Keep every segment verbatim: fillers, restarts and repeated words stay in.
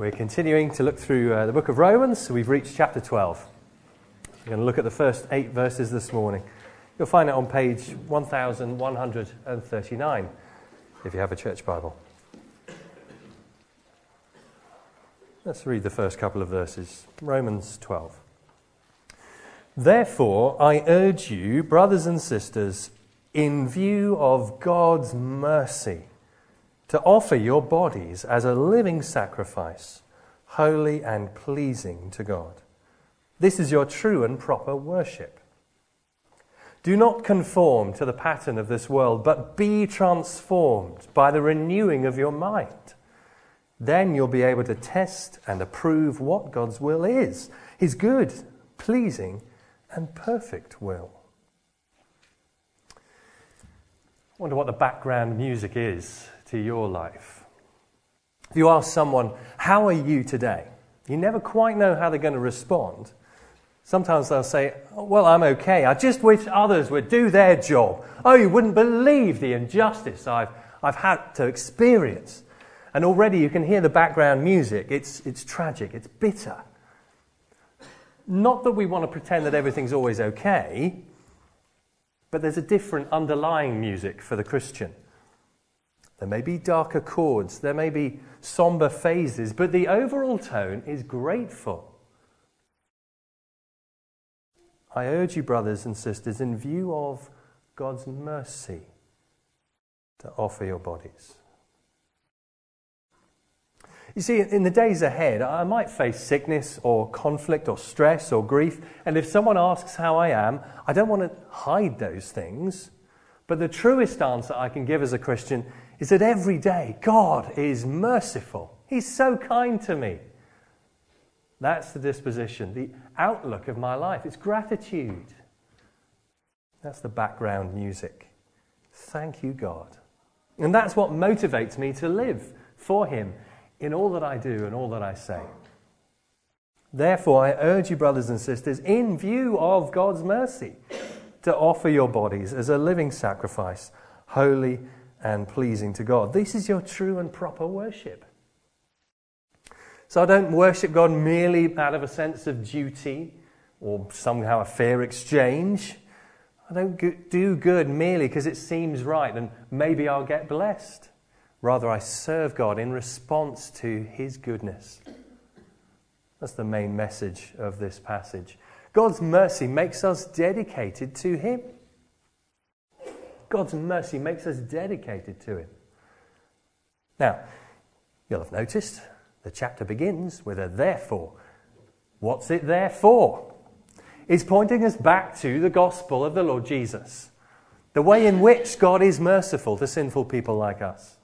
We're continuing to look through uh, the book of Romans. So we've reached chapter twelve. We're going to look at the first eight verses this morning. You'll find it on page one thousand one hundred thirty-nine if you have a church Bible. Let's read the first couple of verses. Romans twelve. Therefore, I urge you, brothers and sisters, in view of God's mercy, to offer your bodies as a living sacrifice, holy and pleasing to God. This is your true and proper worship. Do not conform to the pattern of this world, but be transformed by the renewing of your mind. Then you'll be able to test and approve what God's will is, his good, pleasing, and perfect will. I wonder what the background music is to your life. If you ask someone, how are you today? You never quite know how they're going to respond. Sometimes they'll say, oh, well, I'm okay. I just wish others would do their job. Oh, you wouldn't believe the injustice I've, I've had to experience. And already you can hear the background music. It's, it's tragic. It's bitter. Not that we want to pretend that everything's always okay, but there's a different underlying music for the Christian. There may be darker chords, there may be somber phases, but the overall tone is grateful. I urge you, brothers and sisters, in view of God's mercy, to offer your bodies. You see, in the days ahead, I might face sickness or conflict or stress or grief, and if someone asks how I am, I don't want to hide those things. But the truest answer I can give as a Christian is that every day God is merciful. He's so kind to me. That's the disposition, the outlook of my life. It's gratitude. That's the background music. Thank you, God. And that's what motivates me to live for him in all that I do and all that I say. Therefore, I urge you, brothers and sisters, in view of God's mercy, to offer your bodies as a living sacrifice, holy and pleasing to God. This is your true and proper worship. So I don't worship God merely out of a sense of duty or somehow a fair exchange. I don't do good merely because it seems right and maybe I'll get blessed. Rather, I serve God in response to his goodness. That's the main message of this passage. God's mercy makes us dedicated to him. God's mercy makes us dedicated to him. Now, you'll have noticed the chapter begins with a therefore. What's it there for? It's pointing us back to the gospel of the Lord Jesus. The way in which God is merciful to sinful people like us.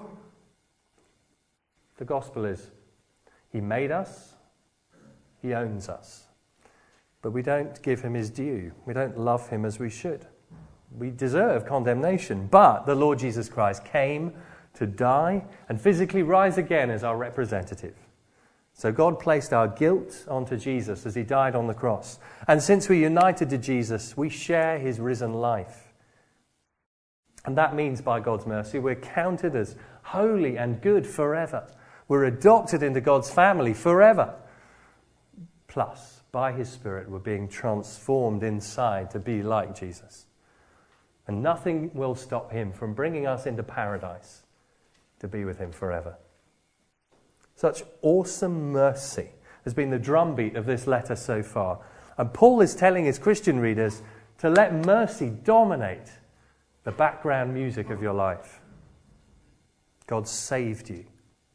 The gospel is, he made us, he owns us. But we don't give him his due. We don't love him as we should. We deserve condemnation. But the Lord Jesus Christ came to die and physically rise again as our representative. So God placed our guilt onto Jesus as he died on the cross. And since we're united to Jesus, we share his risen life. And that means, by God's mercy, we're counted as holy and good forever. We're adopted into God's family forever. Plus, by his Spirit, we're being transformed inside to be like Jesus. And nothing will stop him from bringing us into paradise to be with him forever. Such awesome mercy has been the drumbeat of this letter so far. And Paul is telling his Christian readers to let mercy dominate the background music of your life. God saved you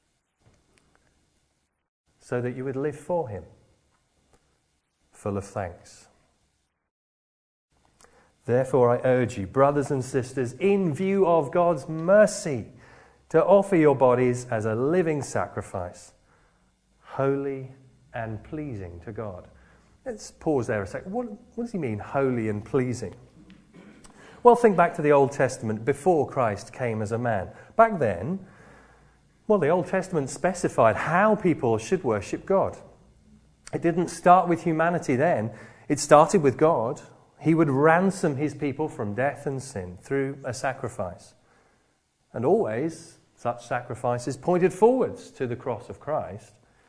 so that you would live for him, full of thanks. Therefore, I urge you, brothers and sisters, in view of God's mercy, to offer your bodies as a living sacrifice, holy and pleasing to God. Let's pause there a second. What, what does he mean, holy and pleasing? Well, think back to the Old Testament before Christ came as a man. Back then, well, the Old Testament specified how people should worship God. It didn't start with humanity then. It started with God. He would ransom his people from death and sin through a sacrifice. And always, such sacrifices pointed forwards to the cross of Christ.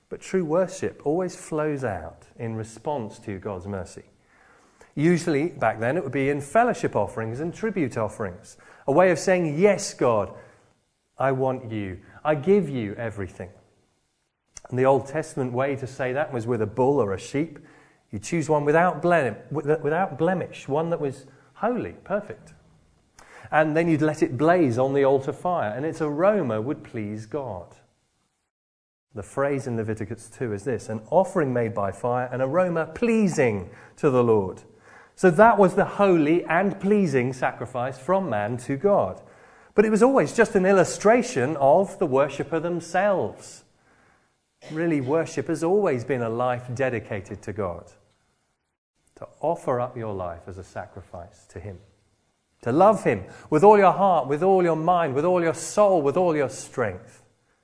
But true worship always flows out in response to God's mercy. Usually, back then, it would be in fellowship offerings and tribute offerings. A way of saying, yes, God, I want you. I give you everything. And the Old Testament way to say that was with a bull or a sheep. You choose one without blem- without blemish, one that was holy, perfect. And then you'd let it blaze on the altar fire, and its aroma would please God. The phrase in Leviticus two is this: an offering made by fire, an aroma pleasing to the Lord. So that was the holy and pleasing sacrifice from man to God. But it was always just an illustration of the worshipper themselves. Really, worship has always been a life dedicated to God. To offer up your life as a sacrifice to Him. To love Him with all your heart, with all your mind, with all your soul, with all your strength.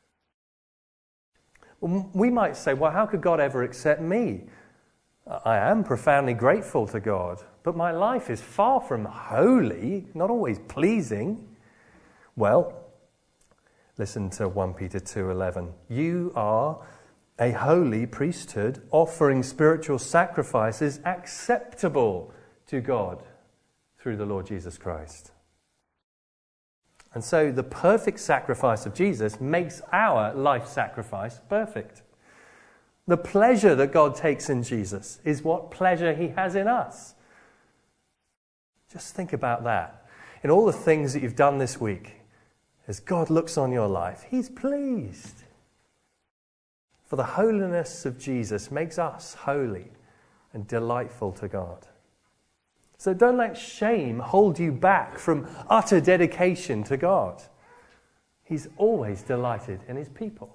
We might say, well, how could God ever accept me? I am profoundly grateful to God, but my life is far from holy, not always pleasing. Well, listen to First Peter two eleven. You are a holy priesthood, offering spiritual sacrifices acceptable to God through the Lord Jesus Christ. And so the perfect sacrifice of Jesus makes our life sacrifice perfect. The pleasure that God takes in Jesus is what pleasure He has in us. Just think about that. In all the things that you've done this week, as God looks on your life, He's pleased. For the holiness of Jesus makes us holy and delightful to God. So don't let shame hold you back from utter dedication to God. He's always delighted in His people.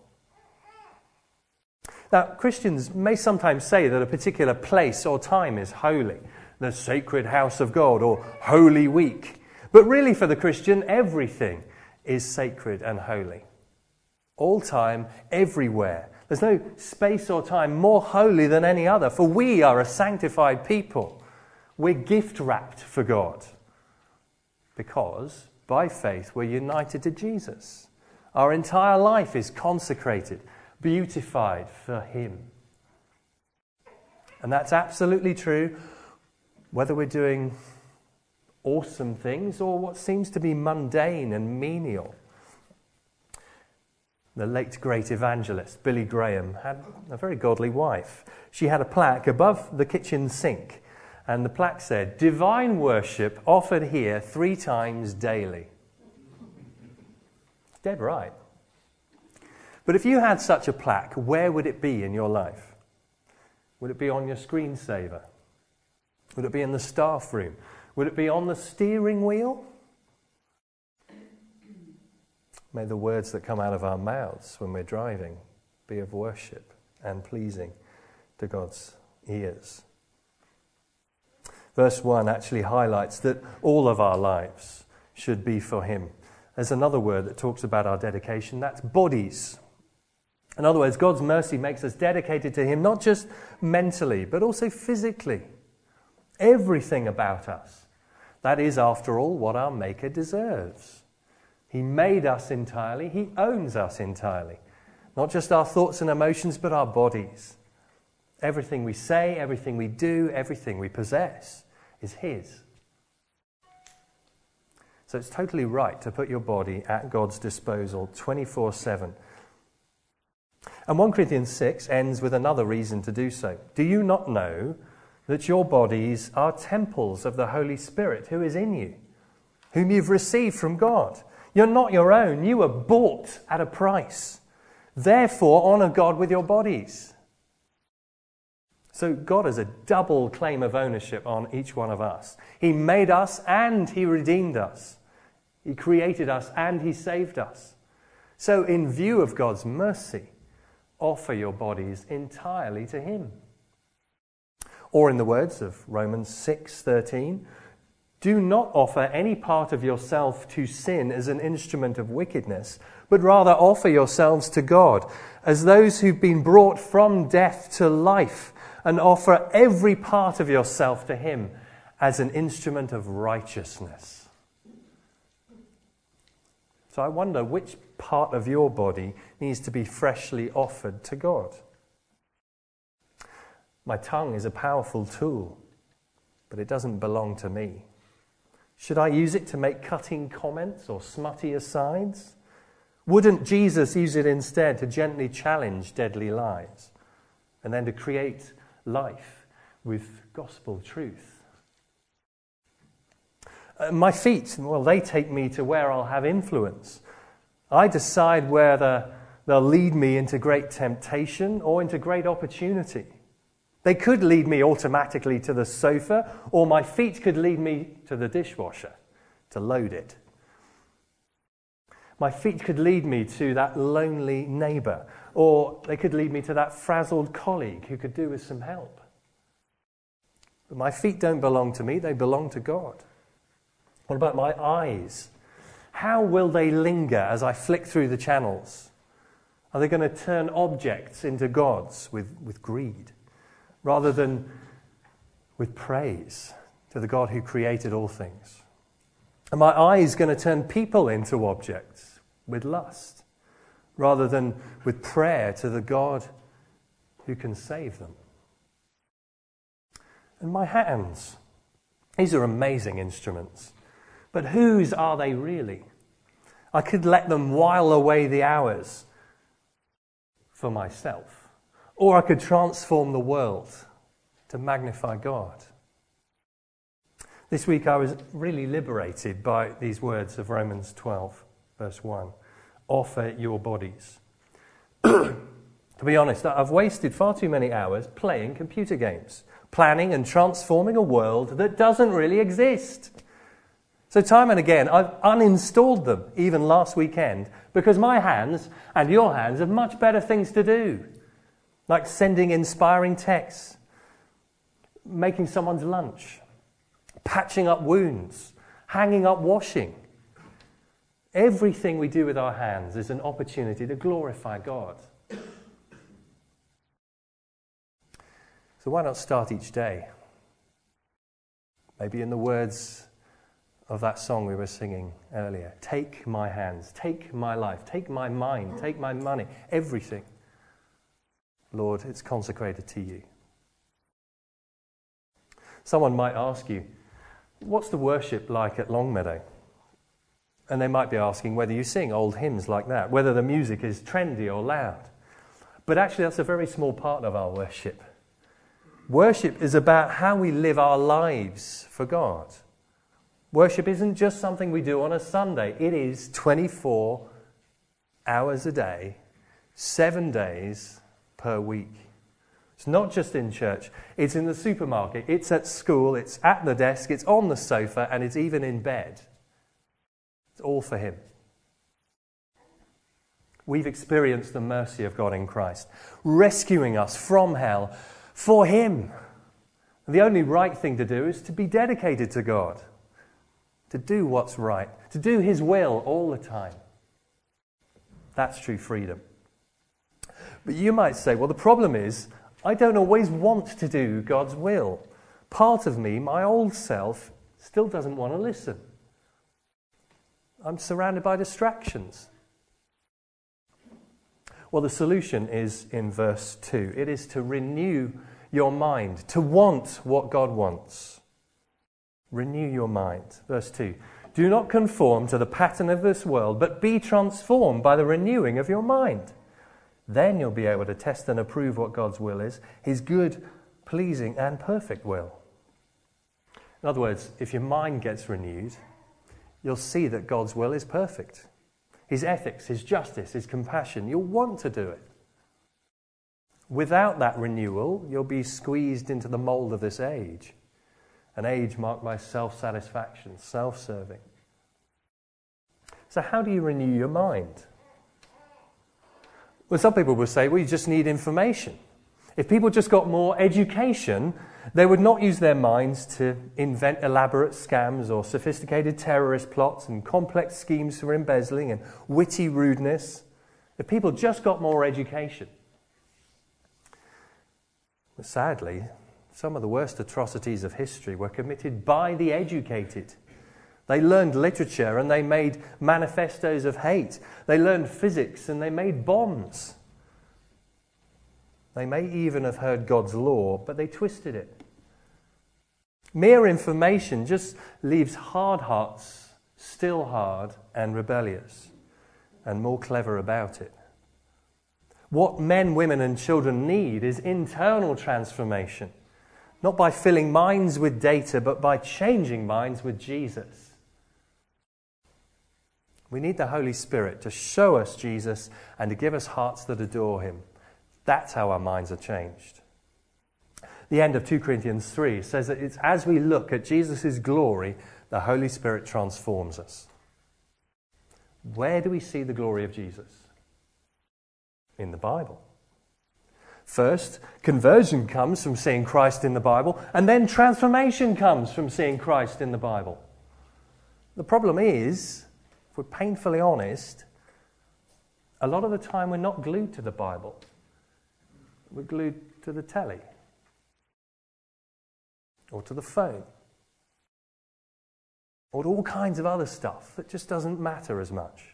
Now, Christians may sometimes say that a particular place or time is holy, the sacred house of God or Holy Week. But really for the Christian, everything is sacred and holy. All time, everywhere. There's no space or time more holy than any other, for we are a sanctified people. We're gift-wrapped for God because, by faith, we're united to Jesus. Our entire life is consecrated, beautified for Him. And that's absolutely true whether we're doing awesome things or what seems to be mundane and menial. The late great evangelist Billy Graham had a very godly wife. She had a plaque above the kitchen sink, and the plaque said, "Divine worship offered here three times daily." Dead right. But if you had such a plaque, where would it be in your life? Would it be on your screensaver? Would it be in the staff room? Would it be on the steering wheel? May the words that come out of our mouths when we're driving be of worship and pleasing to God's ears. Verse one actually highlights that all of our lives should be for Him. There's another word that talks about our dedication, that's bodies. In other words, God's mercy makes us dedicated to Him, not just mentally, but also physically. Everything about us. That is, after all, what our Maker deserves. He made us entirely. He owns us entirely. Not just our thoughts and emotions, but our bodies. Everything we say, everything we do, everything we possess is His. So it's totally right to put your body at God's disposal twenty-four seven. And First Corinthians six ends with another reason to do so. Do you not know that your bodies are temples of the Holy Spirit who is in you, whom you've received from God? You're not your own. You were bought at a price. Therefore, honor God with your bodies. So God has a double claim of ownership on each one of us. He made us and He redeemed us. He created us and He saved us. So in view of God's mercy, offer your bodies entirely to Him. Or in the words of Romans six thirteen, do not offer any part of yourself to sin as an instrument of wickedness, but rather offer yourselves to God as those who've been brought from death to life, and offer every part of yourself to Him as an instrument of righteousness. So I wonder which part of your body needs to be freshly offered to God. My tongue is a powerful tool, but it doesn't belong to me. Should I use it to make cutting comments or smutty asides? Wouldn't Jesus use it instead to gently challenge deadly lies and then to create life with gospel truth? Uh, my feet, well, they take me to where I'll have influence. I decide whether they'll lead me into great temptation or into great opportunity. They could lead me automatically to the sofa, or my feet could lead me to the dishwasher to load it. My feet could lead me to that lonely neighbour, or they could lead me to that frazzled colleague who could do with some help. But my feet don't belong to me, they belong to God. What about my eyes? How will they linger as I flick through the channels? Are they going to turn objects into gods with, with greed, rather than with praise to the God who created all things? Are my eyes going to turn people into objects with lust, rather than with prayer to the God who can save them? And my hands, these are amazing instruments, but whose are they really? I could let them while away the hours for myself, or I could transform the world to magnify God. This week I was really liberated by these words of Romans twelve, verse one. Offer your bodies. To be honest, I've wasted far too many hours playing computer games, planning and transforming a world that doesn't really exist. So time and again, I've uninstalled them, even last weekend, because my hands and your hands have much better things to do, like sending inspiring texts, making someone's lunch, patching up wounds, hanging up washing. Everything we do with our hands is an opportunity to glorify God. So why not start each day? Maybe in the words of that song we were singing earlier. Take my hands, take my life, take my mind, take my money, everything. Lord, it's consecrated to you. Someone might ask you, what's the worship like at Longmeadow? And they might be asking whether you sing old hymns like that, whether the music is trendy or loud. But actually that's a very small part of our worship. Worship is about how we live our lives for God. Worship isn't just something we do on a Sunday. It is twenty-four hours a day, seven days per week. It's not just in church. It's in the supermarket. It's at school. It's at the desk. It's on the sofa. And it's even in bed. It's all for Him. We've experienced the mercy of God in Christ, rescuing us from hell for Him. The only right thing to do is to be dedicated to God, to do what's right, to do His will all the time. That's true freedom. But you might say, well, the problem is, I don't always want to do God's will. Part of me, my old self, still doesn't want to listen. I'm surrounded by distractions. Well, the solution is in verse two. It is to renew your mind, to want what God wants. Renew your mind. Verse two. Do not conform to the pattern of this world, but be transformed by the renewing of your mind. Then you'll be able to test and approve what God's will is, His good, pleasing, and perfect will. In other words, if your mind gets renewed, you'll see that God's will is perfect. His ethics, His justice, His compassion, you'll want to do it. Without that renewal, you'll be squeezed into the mold of this age, an age marked by self-satisfaction, self-serving. So how do you renew your mind? Well, some people will say, well, you just need information. If people just got more education, they would not use their minds to invent elaborate scams or sophisticated terrorist plots and complex schemes for embezzling and witty rudeness. If people just got more education. But sadly, some of the worst atrocities of history were committed by the educated. They learned literature and they made manifestos of hate. They learned physics and they made bombs. They may even have heard God's law, but they twisted it. Mere information just leaves hard hearts still hard and rebellious, and more clever about it. What men, women, and children need is internal transformation, not by filling minds with data, but by changing minds with Jesus. We need the Holy Spirit to show us Jesus and to give us hearts that adore him. That's how our minds are changed. The end of Second Corinthians three says that it's as we look at Jesus' glory, the Holy Spirit transforms us. Where do we see the glory of Jesus? In the Bible. First, conversion comes from seeing Christ in the Bible, and then transformation comes from seeing Christ in the Bible. The problem is, if we're painfully honest, a lot of the time we're not glued to the Bible. We're glued to the telly, or to the phone, or to all kinds of other stuff that just doesn't matter as much.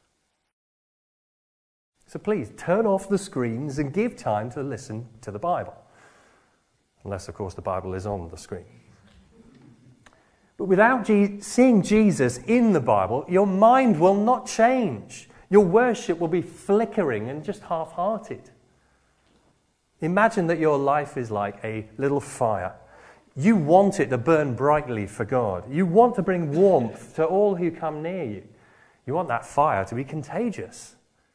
So please, turn off the screens and give time to listen to the Bible. Unless, of course, the Bible is on the screen. But without Je- seeing Jesus in the Bible, your mind will not change. Your worship will be flickering and just half-hearted. Imagine that your life is like a little fire. You want it to burn brightly for God. You want to bring warmth to all who come near you. You want that fire to be contagious.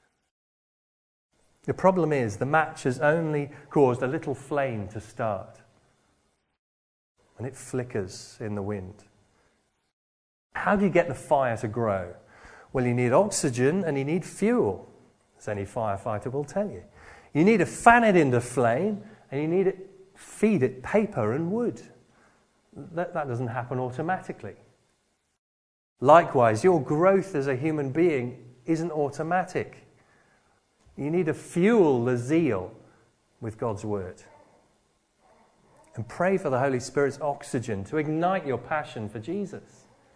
The problem is the match has only caused a little flame to start. And it flickers in the wind. How do you get the fire to grow? Well, you need oxygen and you need fuel, as any firefighter will tell you. You need to fan it into flame and you need to feed it paper and wood. That, that doesn't happen automatically. Likewise, your growth as a human being isn't automatic. You need to fuel the zeal with God's word. And pray for the Holy Spirit's oxygen to ignite your passion for Jesus.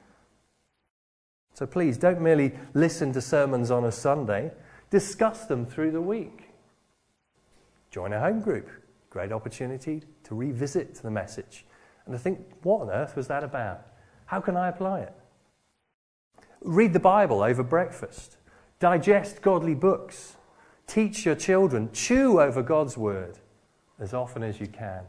So please, don't merely listen to sermons on a Sunday. Discuss them through the week. Join a home group. Great opportunity to revisit the message and to think, what on earth was that about? How can I apply it? Read the Bible over breakfast. Digest godly books. Teach your children. Chew over God's word as often as you can.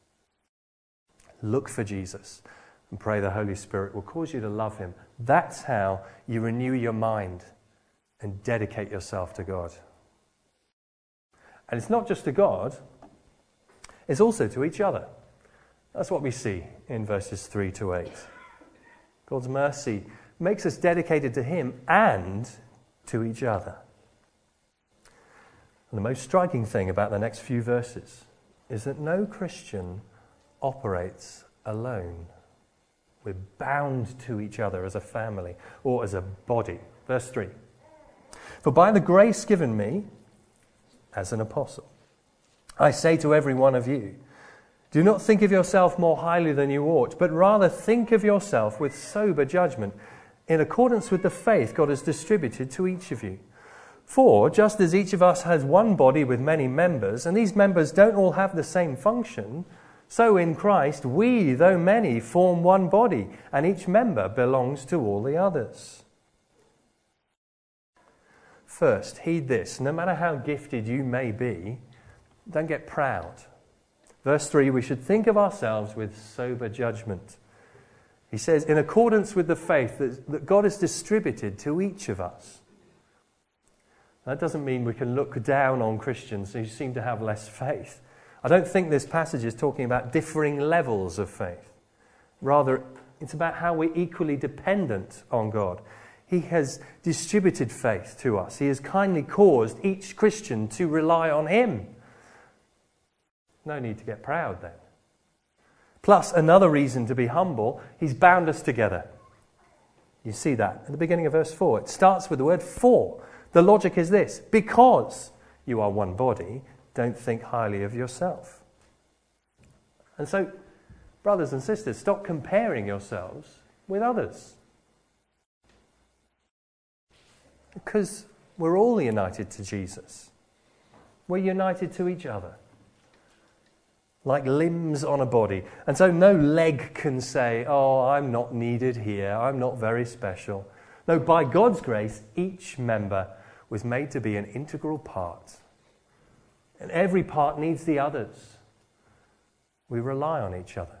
Look for Jesus and pray the Holy Spirit will cause you to love him. That's how you renew your mind and dedicate yourself to God. And it's not just to God, it's also to each other. That's what we see in verses three to eight. God's mercy makes us dedicated to him and to each other. And the most striking thing about the next few verses is that no Christian operates alone. We're bound to each other as a family or as a body. Verse three. For by the grace given me as an apostle, I say to every one of you, do not think of yourself more highly than you ought, but rather think of yourself with sober judgment, in accordance with the faith God has distributed to each of you. For just as each of us has one body with many members, and these members don't all have the same function, so in Christ we, though many, form one body, and each member belongs to all the others. First, heed this. No matter how gifted you may be, don't get proud. Verse three, we should think of ourselves with sober judgment. He says, in accordance with the faith that, that God has distributed to each of us. That doesn't mean we can look down on Christians who seem to have less faith. I don't think this passage is talking about differing levels of faith. Rather, it's about how we're equally dependent on God. He has distributed faith to us. He has kindly caused each Christian to rely on him. No need to get proud then. Plus, another reason to be humble, he's bound us together. You see that at the beginning of verse four. It starts with the word for. The logic is this: because you are one body, don't think highly of yourself. And so, brothers and sisters, stop comparing yourselves with others. Because we're all united to Jesus. We're united to each other. like limbs on a body. And so no leg can say, oh, I'm not needed here, I'm not very special. No, by God's grace, each member was made to be an integral part. And every part needs the others. We rely on each other.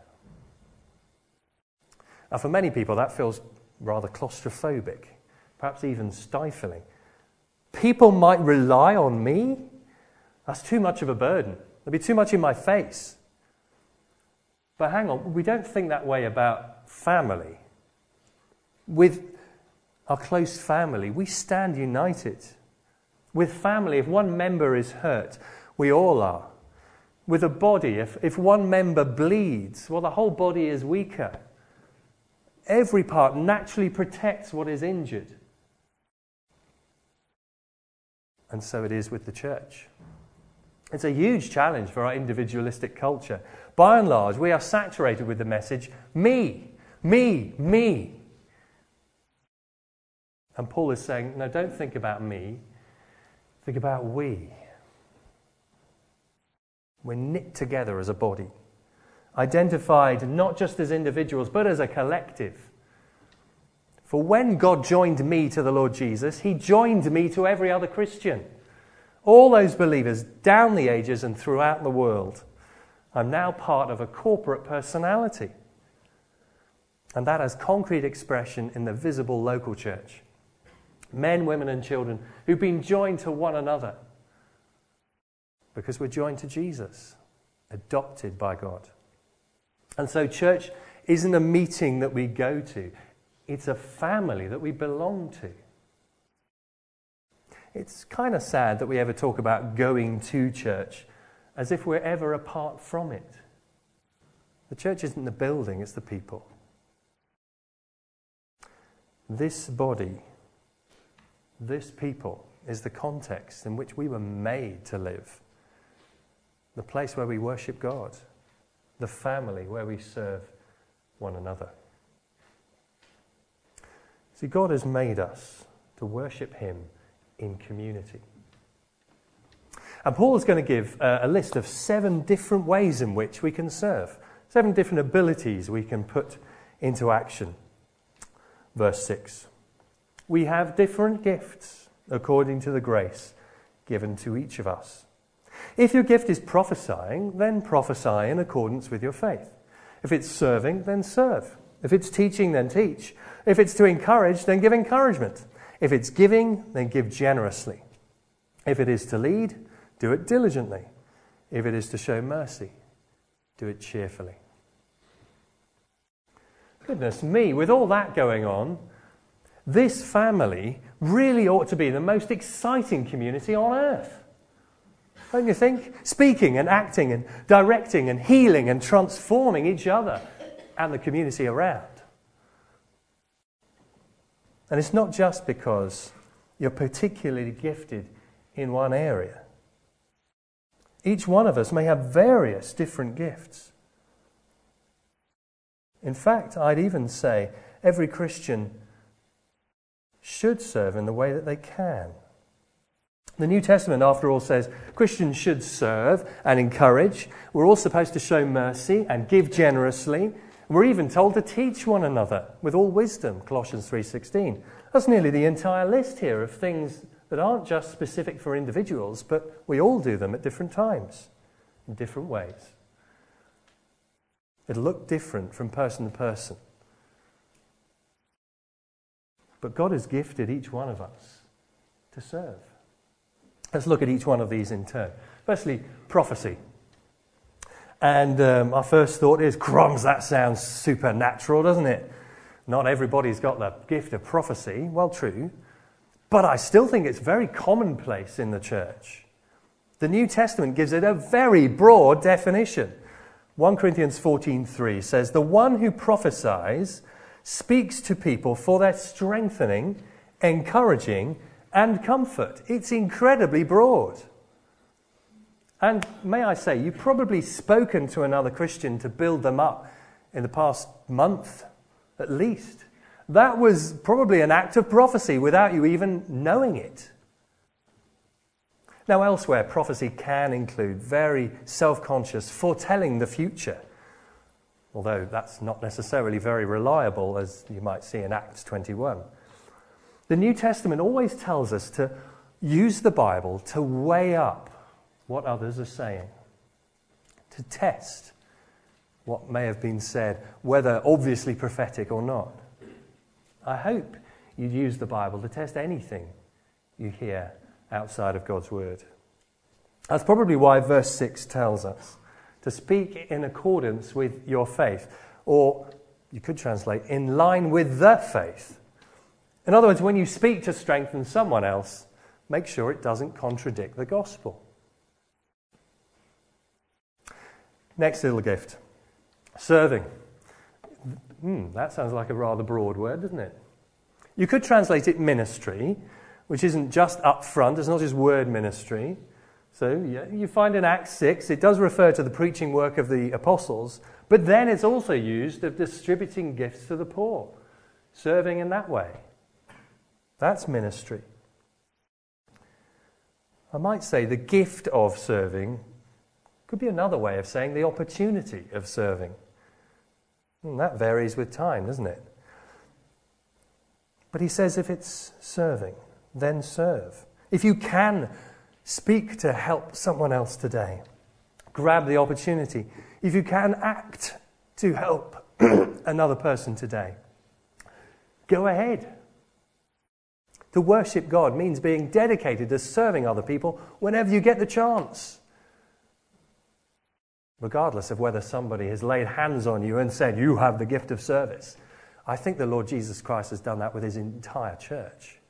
Now, for many people, that feels rather claustrophobic, perhaps even stifling. People might rely on me? That's too much of a burden. There'll be too much in my face. But hang on, we don't think that way about family. With our close family, we stand united. With family, if one member is hurt, we all are. With a body, if, if one member bleeds, well, the whole body is weaker. Every part naturally protects what is injured. And so it is with the church. It's a huge challenge for our individualistic culture. By and large, we are saturated with the message, me, me, me. And Paul is saying, no, don't think about me. Think about we. We're knit together as a body, identified not just as individuals, but as a collective. For when God joined me to the Lord Jesus, he joined me to every other Christian. All those believers down the ages and throughout the world. I'm now part of a corporate personality. And that has concrete expression in the visible local church. Men, women and children who've been joined to one another because we're joined to Jesus, adopted by God. And so church isn't a meeting that we go to. It's a family that we belong to. It's kind of sad that we ever talk about going to church as if we're ever apart from it. The church isn't the building, it's the people. This body, this people, is the context in which we were made to live. The place where we worship God. The family where we serve one another. See, God has made us to worship him in community. And Paul is going to give uh, a list of seven different ways in which we can serve. Seven different abilities we can put into action. Verse six. We have different gifts according to the grace given to each of us. If your gift is prophesying, then prophesy in accordance with your faith. If it's serving, then serve. If it's teaching, then teach. If it's to encourage, then give encouragement. If it's giving, then give generously. If it is to lead, do it diligently. If it is to show mercy, do it cheerfully. Goodness me, with all that going on, this family really ought to be the most exciting community on earth. Don't you think? Speaking and acting and directing and healing and transforming each other and the community around. And it's not just because you're particularly gifted in one area. Each one of us may have various different gifts. In fact, I'd even say every Christian should serve in the way that they can. The New Testament, after all, says Christians should serve and encourage. We're all supposed to show mercy and give generously. We're even told to teach one another with all wisdom, Colossians three sixteen. That's nearly the entire list here of things that aren't just specific for individuals, but we all do them at different times, in different ways. It'll look different from person to person. But God has gifted each one of us to serve. Let's look at each one of these in turn. Firstly, prophecy. And um, our first thought is, crumbs, that sounds supernatural, doesn't it? Not everybody's got the gift of prophecy. Well, true. But I still think it's very commonplace in the church. The New Testament gives it a very broad definition. First Corinthians fourteen three says, the one who prophesies speaks to people for their strengthening, encouraging, and comfort. It's incredibly broad. And may I say, you've probably spoken to another Christian to build them up in the past month, at least. That was probably an act of prophecy without you even knowing it. Now, elsewhere, prophecy can include very self-conscious foretelling the future, although that's not necessarily very reliable, as you might see in Acts twenty-one. The New Testament always tells us to use the Bible to weigh up what others are saying, to test what may have been said, whether obviously prophetic or not. I hope you'd use the Bible to test anything you hear outside of God's Word. That's probably why verse six tells us to speak in accordance with your faith, or you could translate, in line with the faith. In other words, when you speak to strengthen someone else, make sure it doesn't contradict the gospel. Next little gift, serving. Hmm, that sounds like a rather broad word, doesn't it? You could translate it ministry, which isn't just up front, it's not just word ministry. So yeah, you find in Acts six, it does refer to the preaching work of the apostles, but then it's also used of distributing gifts to the poor, serving in that way. That's ministry. I might say the gift of serving could be another way of saying the opportunity of serving. And that varies with time, doesn't it? But he says if it's serving, then serve. If you can speak to help someone else today, grab the opportunity. If you can act to help another person today, go ahead. To worship God means being dedicated to serving other people whenever you get the chance, regardless of whether somebody has laid hands on you and said, you have the gift of service. I think the Lord Jesus Christ has done that with his entire church.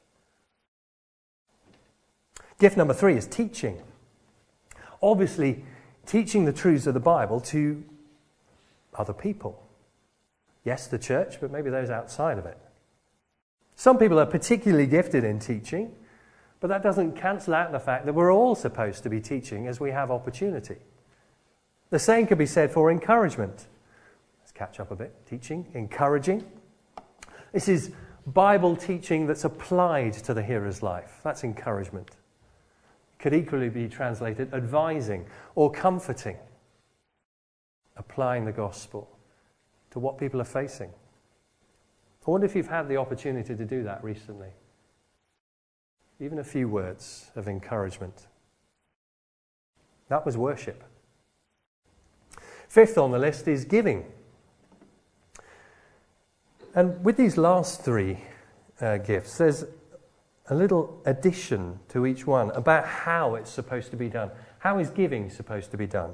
Gift number three is teaching. Obviously, teaching the truths of the Bible to other people. Yes, the church, but maybe those outside of it. Some people are particularly gifted in teaching, but that doesn't cancel out the fact that we're all supposed to be teaching as we have opportunity. The same could be said for encouragement. Let's catch up a bit. Teaching, encouraging. This is Bible teaching that's applied to the hearer's life. That's encouragement. Could equally be translated advising or comforting. Applying the gospel to what people are facing. I wonder if you've had the opportunity to do that recently. Even a few words of encouragement. That was worship. Fifth on the list is giving. And with these last three uh, gifts, there's a little addition to each one about how it's supposed to be done. How is giving supposed to be done?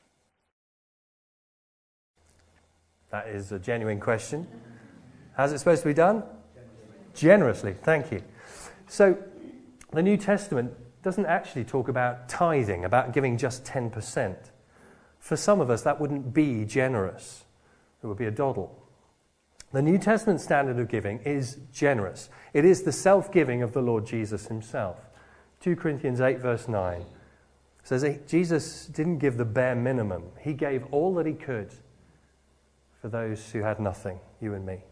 That is a genuine question. How's it supposed to be done? Generously. Thank you. So, the New Testament doesn't actually talk about tithing, about giving just ten percent. For some of us, that wouldn't be generous. It would be a dawdle. The New Testament standard of giving is generous. It is the self-giving of the Lord Jesus himself. Second Corinthians eight verse nine says that Jesus didn't give the bare minimum. He gave all that he could for those who had nothing, you and me.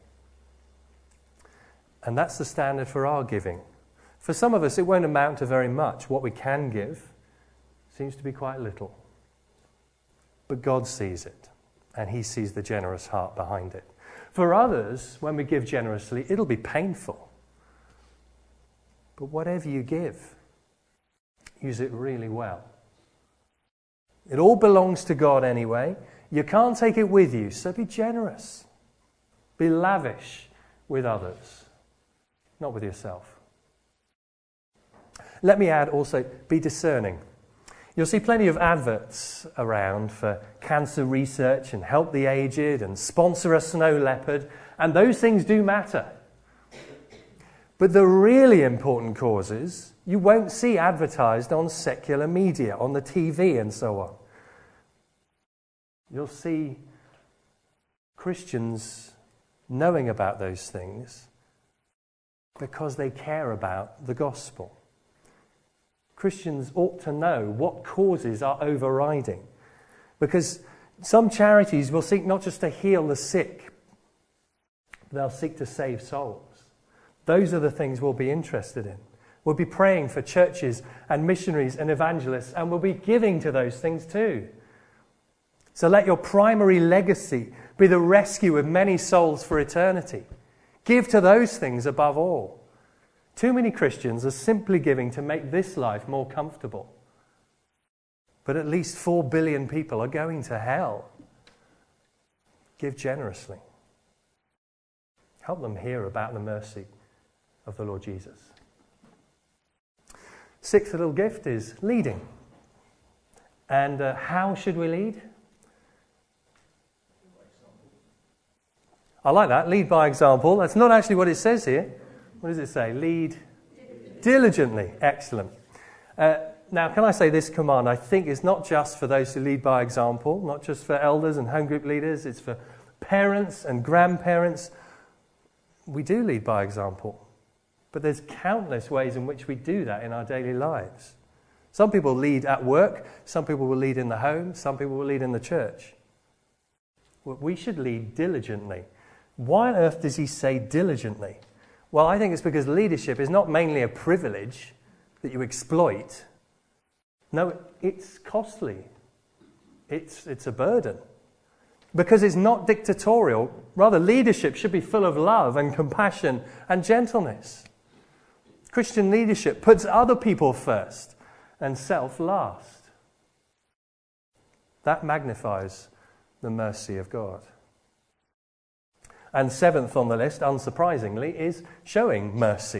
And that's the standard for our giving. For some of us, it won't amount to very much. What we can give seems to be quite little. But God sees it, and he sees the generous heart behind it. For others, when we give generously, it'll be painful. But whatever you give, use it really well. It all belongs to God anyway. You can't take it with you, so be generous. Be lavish with others, not with yourself. Let me add also, be discerning. You'll see plenty of adverts around for cancer research and help the aged and sponsor a snow leopard, and those things do matter. But the really important causes, you won't see advertised on secular media, on the T V and so on. You'll see Christians knowing about those things because they care about the gospel. Christians ought to know what causes are overriding, because some charities will seek not just to heal the sick, they'll seek to save souls. Those are the things we'll be interested in. We'll be praying for churches and missionaries and evangelists, and we'll be giving to those things too. So let your primary legacy be the rescue of many souls for eternity. Give to those things above all. Too many Christians are simply giving to make this life more comfortable. But at least four billion people are going to hell. Give generously. Help them hear about the mercy of the Lord Jesus. Sixth little gift is leading. And uh, how should we lead? I like that. Lead by example. That's not actually what it says here. What does it say? Lead diligently. diligently. Excellent. Uh, now, can I say this command, I think, is not just for those who lead by example, not just for elders and home group leaders. It's for parents and grandparents. We do lead by example. But there's countless ways in which we do that in our daily lives. Some people lead at work. Some people will lead in the home. Some people will lead in the church. Well, we should lead diligently. Why on earth does he say diligently? Well, I think it's because leadership is not mainly a privilege that you exploit. No, it's costly. It's, it's a burden. Because it's not dictatorial. Rather, leadership should be full of love and compassion and gentleness. Christian leadership puts other people first and self last. That magnifies the mercy of God. And seventh on the list, unsurprisingly, is showing mercy.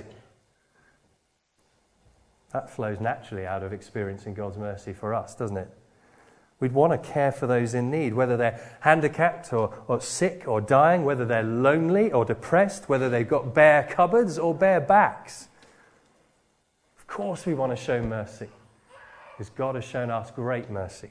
That flows naturally out of experiencing God's mercy for us, doesn't it? We'd want to care for those in need, whether they're handicapped or, or sick or dying, whether they're lonely or depressed, whether they've got bare cupboards or bare backs. Of course we want to show mercy, because God has shown us great mercy.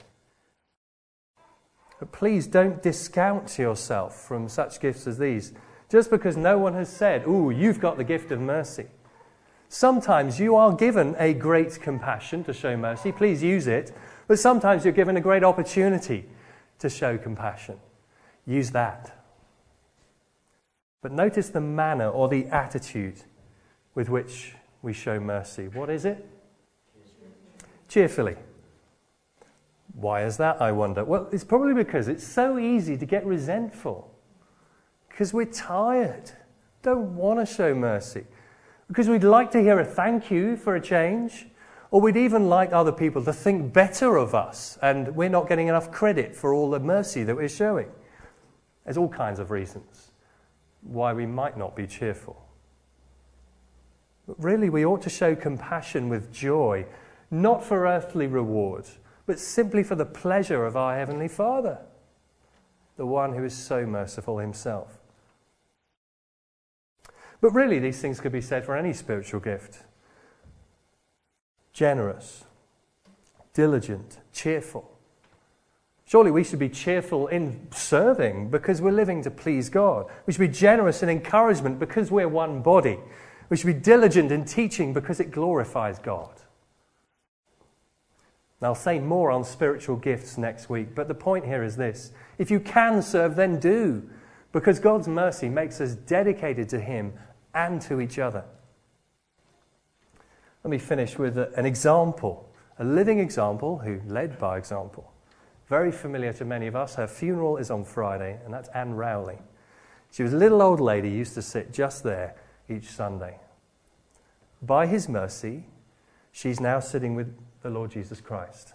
But please don't discount yourself from such gifts as these, just because no one has said, ooh, you've got the gift of mercy. Sometimes you are given a great compassion to show mercy. Please use it. But sometimes you're given a great opportunity to show compassion. Use that. But notice the manner or the attitude with which we show mercy. What is it? Cheerfully. Why is that, I wonder? Well, it's probably because it's so easy to get resentful. Because we're tired. Don't want to show mercy. Because we'd like to hear a thank you for a change. Or we'd even like other people to think better of us. And we're not getting enough credit for all the mercy that we're showing. There's all kinds of reasons why we might not be cheerful. But really, we ought to show compassion with joy, not for earthly reward, but simply for the pleasure of our Heavenly Father, the one who is so merciful himself. But really, these things could be said for any spiritual gift. Generous, diligent, cheerful. Surely we should be cheerful in serving because we're living to please God. We should be generous in encouragement because we're one body. We should be diligent in teaching because it glorifies God. And I'll say more on spiritual gifts next week, but the point here is this. If you can serve, then do, because God's mercy makes us dedicated to Him and to each other. Let me finish with a, an example, a living example who led by example. Very familiar to many of us. Her funeral is on Friday, and that's Anne Rowley. She was a little old lady who used to sit just there each Sunday. By His mercy, she's now sitting with the Lord Jesus Christ.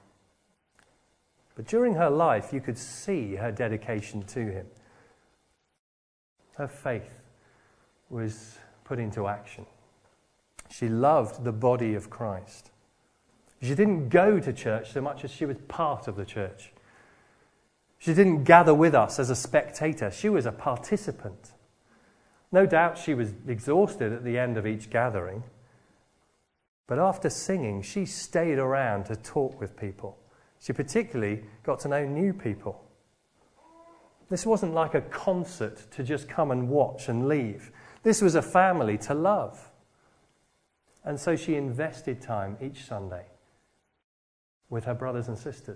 But during her life, you could see her dedication to Him. Her faith was put into action. She loved the body of Christ. She didn't go to church so much as she was part of the church. She didn't gather with us as a spectator. She was a participant. No doubt she was exhausted at the end of each gathering. But after singing, she stayed around to talk with people. She particularly got to know new people. This wasn't like a concert to just come and watch and leave. This was a family to love. And so she invested time each Sunday with her brothers and sisters.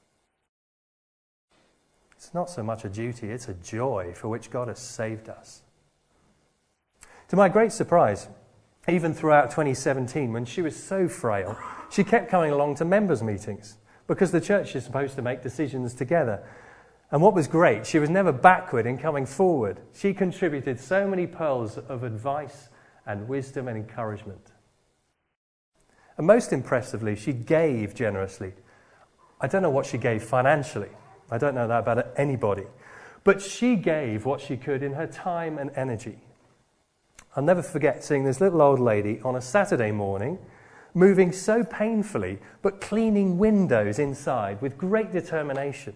It's not so much a duty, it's a joy for which God has saved us. To my great surprise, Even throughout twenty seventeen, when she was so frail, she kept coming along to members' meetings because the church is supposed to make decisions together. And what was great, she was never backward in coming forward. She contributed so many pearls of advice and wisdom and encouragement. And most impressively, she gave generously. I don't know what she gave financially. I don't know that about anybody. But she gave what she could in her time and energy. I'll never forget seeing this little old lady on a Saturday morning, moving so painfully, but cleaning windows inside with great determination.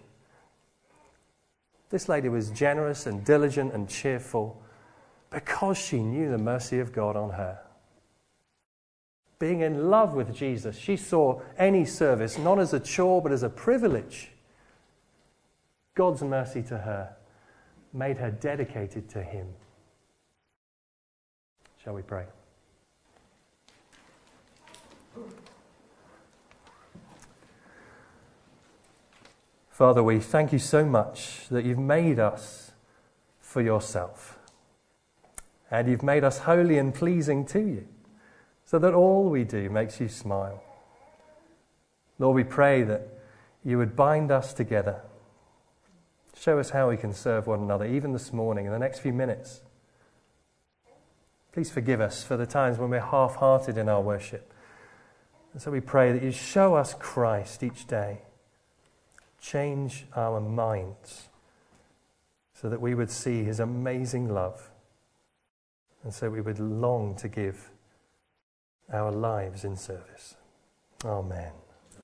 This lady was generous and diligent and cheerful because she knew the mercy of God on her. Being in love with Jesus, she saw any service not as a chore but as a privilege. God's mercy to her made her dedicated to Him. Shall we pray? Father, we thank you so much that you've made us for yourself. And you've made us holy and pleasing to you, so that all we do makes you smile. Lord, we pray that you would bind us together. Show us how we can serve one another, even this morning, in the next few minutes. Please forgive us for the times when we're half-hearted in our worship. And so we pray that you show us Christ each day. Change our minds so that we would see his amazing love, and so we would long to give our lives in service. Amen.